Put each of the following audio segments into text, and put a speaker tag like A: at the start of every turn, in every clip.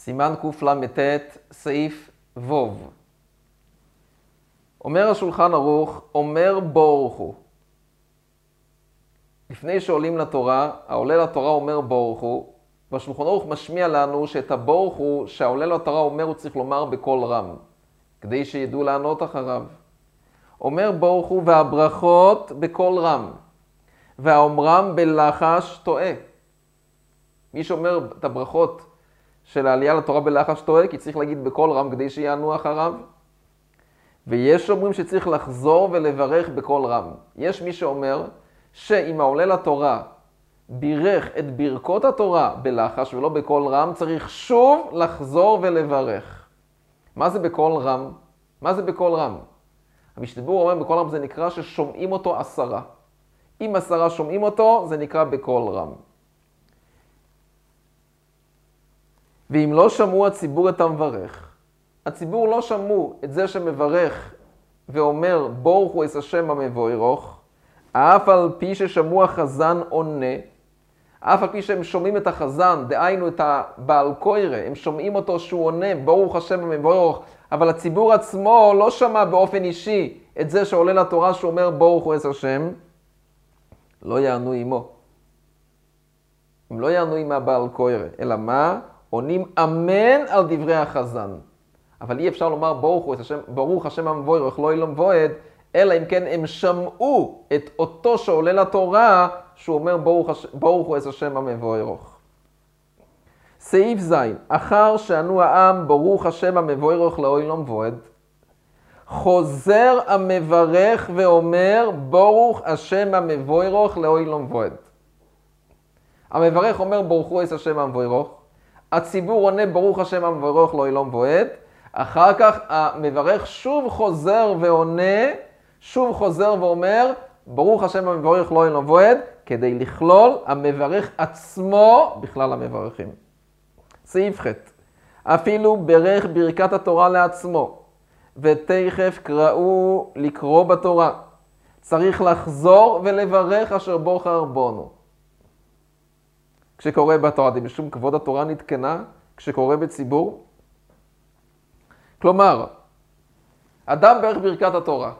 A: סימן קל"ט, סעיף ווב. אומר השולחן ערוך, אומר ברוך הוא. לפני שעולים לתורה, העולה לתורה אומר ברוך הוא, והשולחן ערוך משמיע לנו שאת הברוך הוא שהעולה לתורה אומר הוא צריך לומר בקול רם, כדי שידעו לענות אחריו. אומר ברוך הוא והברכות בקול רם, והאומרם בלחש טועה. מי שאומר את הברכות של העלייה לתורה בלחש טועה, כי צריך להגיד בקול רם כדי שיענו אחריו. ויש אומרים שצריך לחזור ולברך בקול רם. יש מי שאומר שאם העולה לתורה בירך את ברכות התורה בלחש ולא בקול רם, צריך שוב לחזור ולברך. מה זה בקול רם? מה זה בקול רם? המשתבר אומר בקול רם זה נקרא ששומעים אותו 10. אם 10 שומעים אותו, זה נקרא בקול רם. ואם לא שמעו הציבור את המברך, הציבור לא שמעו את זה שמברך ואומר ברוך הוא את השם המבורך, אף על פי ששמעו החזן עונה, אף על פי שהם שומעים את החזן, דהיינו את הבעל קוירה, הם שומעים אותו שהוא עונה ברוך השם המבורך, אבל הציבור עצמו לא שמע באופן אישי את זה שעולה לתורה שאומר ברוך הוא את השם, לא יענו עמו. הם לא יענו עם הבעל קוירה, אלא מה? עונים אמן על דברי החזן. אבל אי אפשר לומר ברוך השם המבורך לא ילום ועד, אלא אם כן הם שמעו את אותו שעולה לתורה שהוא אומר ברוך הוא את השם המבורך. סעיף ז', אחר שענו העם ברוך השם המבורך לא ילום ועד, חוזר המברך ואומר ברוך השם המבורך לא ילום ועד. המברך אומר ברוך הוא את השם המבורך, הציבור עונה ברוך השם המבורך לא ילום ועד, אחר כך המברך שוב חוזר ועונה, שוב חוזר ואומר ברוך השם המבורך לא ילום ועד, כדי לכלול המברך עצמו בכלל המברכים. סעיף ח', אפילו ברך ברכת התורה לעצמו, ותכף קראו לקרוא בתורה, צריך לחזור ולברך אשר בוחר בנו. כשקורא בתורה, משום כבוד התורה נתקנה, כשקורא בציבור. כלומר, אדם ברך ברכת התורה,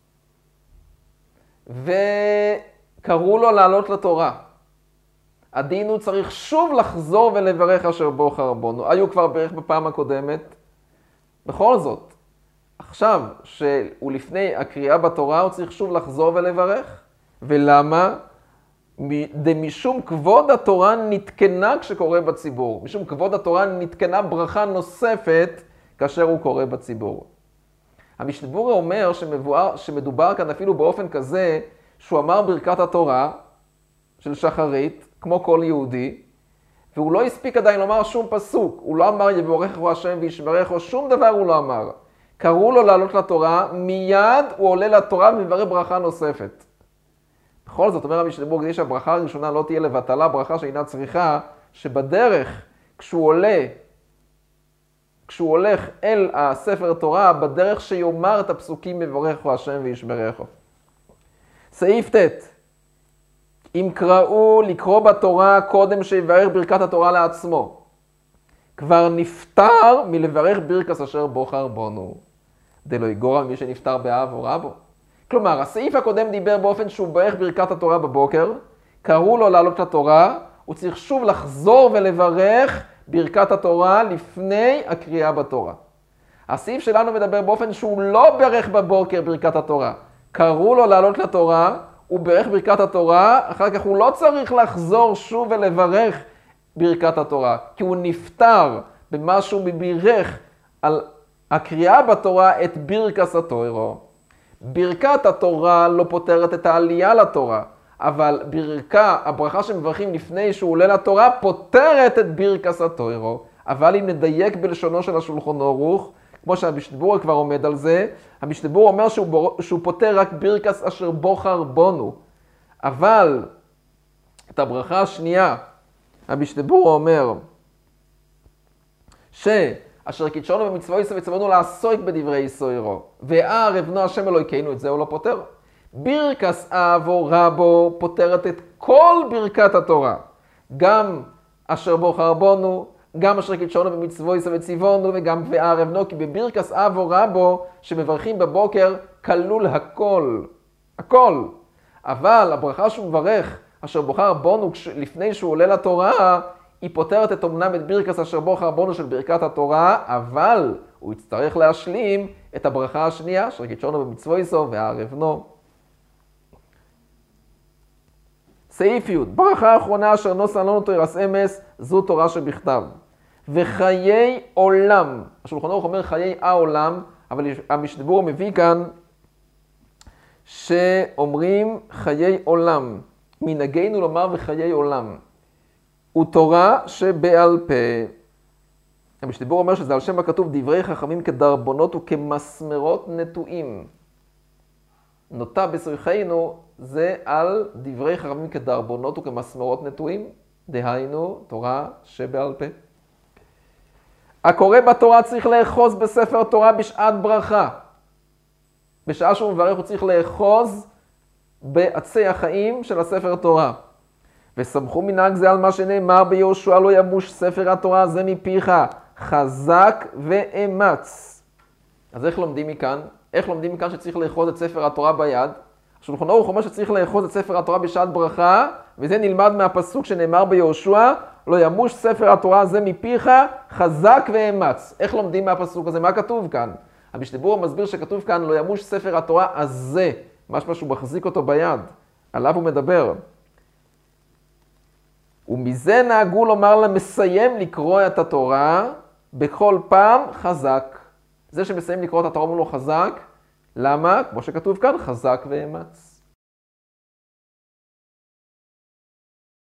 A: וקראו לו לעלות לתורה. הדין הוא צריך שוב לחזור ולברך אשר בוחר בנו. היו כבר ברך בפעם הקודמת. בכל זאת, עכשיו שהוא לפני הקריאה בתורה, הוא צריך שוב לחזור ולברך. ולמה? משום כבוד התורה נתקנה כשקורא בציבור. משום כבוד התורה נתקנה ברכה נוספת כאשר הוא קורא בציבור. המשתבר אומר שמדובר כאן אפילו באופן כזה שהוא אמר ברכת התורה של שחרית, כמו כל יהודי, והוא לא הספיק עדיין לומר שום פסוק. הוא לא אמר יבורכו השם וישמרךו, שום דבר הוא לא אמר. קראו לו לעלות לתורה, מיד הוא עולה לתורה ומברך ברכה נוספת. בכל זאת, אומר המשתבר, כדי שהברכה הראשונה לא תהיה לבטלה, ברכה שאינה צריכה, שבדרך, כשהוא הולך אל הספר תורה, בדרך שיאמר את הפסוקים מבורכו השם וישמרךו. סעיף ט', אם קראו לקרוא בתורה קודם שיברך ברכת התורה לעצמו, כבר נפטר מלברך ברכת אשר בוחר בנו, דלא יגורע מי שנפטר באב או רבו. כלומר, הסעיף הקודם דיבר באופן שהוא ברך ברכת התורה בבוקר, קראו לו לעלות לתורה, הוא צריך שוב לחזור ולברך ברכת התורה לפני הקריאה בתורה. הסעיף שלנו מדבר באופן שהוא לא ברך בבוקר ברכת התורה. קראו לו לעלות לתורה, הוא ברך ברכת התורה, אחר כך הוא לא צריך לחזור שוב ולברך ברכת התורה, כי הוא נפטר במה שהוא בירך על הקריאה בתורה את ברכת התורה. ברכת התורה לא פותרת את העלייה לתורה, אבל הברכה שמברכים לפני שהוא עולה לתורה, פותרת את ברכת התורה. אבל אם נדייק בלשונו של השולחן ערוך, כמו שהמשתבר כבר עומד על זה, המשתבר אומר שהוא פותר רק ברכת אשר בוחר בנו. אבל את הברכה השנייה, המשתבר אומר אשר קידשנו במצוו ישראל וצוונו לעסוק בדברי ישראל, וערב בנו השם אלוהינו, את זה הוא לא פותר. ברכת אב או רבו פותרת את כל ברכת התורה, גם אשר בוחר בנו גם אשר קידשונו במצוו יסו וציוונו וגם וערב נו, כי בברכס אב או רבו שמברכים בבוקר כלול הכל. הכל. אבל הברכה שהוא מברך, אשר בוחר בונו לפני שהוא עולה לתורה, היא פותרת את אומנם את ברכס אשר בוחר בונו של ברכת התורה, אבל הוא יצטרך להשלים את הברכה השנייה, אשר קידשונו במצוו יסו וערב נו. סעיף י' ברכה האחרונה אשר נוסע לנו תוירס אמס, זו תורה שבכתב. וחיי עולם, השולחן ערוך אומר חיי העולם, אבל המשנה מביא כאן שאומרים חיי עולם. מנהגנו לומר וחיי עולם. הוא תורה שבעל פה. המשנה אומר שזה על שם הכתוב דברי חכמים כדרבונות וכמסמרות נטועים. נוטה בסריחנו זה על דברי חכמים כדרבונות וכמסמרות נטועים, דהיינו תורה שבעל פה. הקורא בתורה צריך לאחוז בספר תורה בשעת ברכה. בשעה שהוא מברך הוא צריך לאחוז בעצי החיים של הספר תורה. וסמכו מנהג זה על מה שנאמר ביהושע לא ימוש ספר התורה זה מפיך, חזק ואמץ. אז איך לומדים מכאן? איך לומדים מכאן שצריך לאחוז את ספר התורה ביד? השולחן ערוך אומר שצריך לאחוז את ספר התורה בשעת ברכה, וזה נלמד מהפסוק שנאמר ביהושע, לא ימוש ספר התורה זה מפיך, חזק ואמץ. איך לומדים מהפסוק הזה? מה כתוב כאן? המשנה ברורה מסביר שכתוב כאן לא ימוש ספר התורה הזה, משמע שהוא מחזיק אותו ביד, עליו הוא מדבר. ומזה נהגו לומר למסיים לקרוא את התורה, בכל פעם חזק. זה שמסיים לקרוא את התורה אומרים לו חזק, למה? כמו שכתוב כאן, חזק ואמץ.